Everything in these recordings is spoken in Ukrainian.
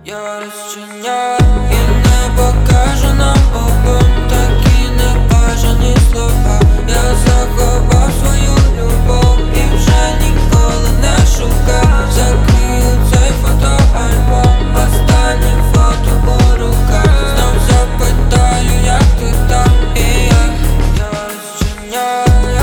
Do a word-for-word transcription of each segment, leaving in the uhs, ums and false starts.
Я розчиняю і не покажу нам обом такі небажані слова. Я заховав свою любов і вже ніколи не шукав. Закрию цей фотоальбом, останні фото у руках. Знов запитаю, як ти там, і я, я розчиняю.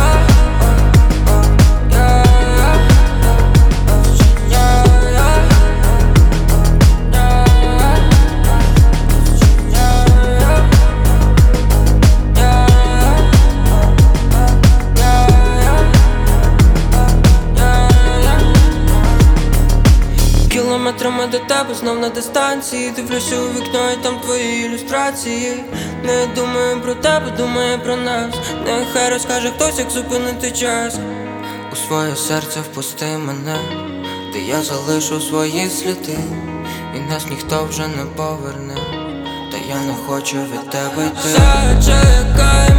Кілометрами до тебе, знов на дистанції. Дивлюся у вікно і там твої ілюстрації. Не думаю про тебе, думаю про нас. Нехай розкаже хтось, як зупинити час. У своє серце впусти мене, де я залишу свої сліди, і нас ніхто вже не поверне, та я не хочу від тебе йти. Зачекай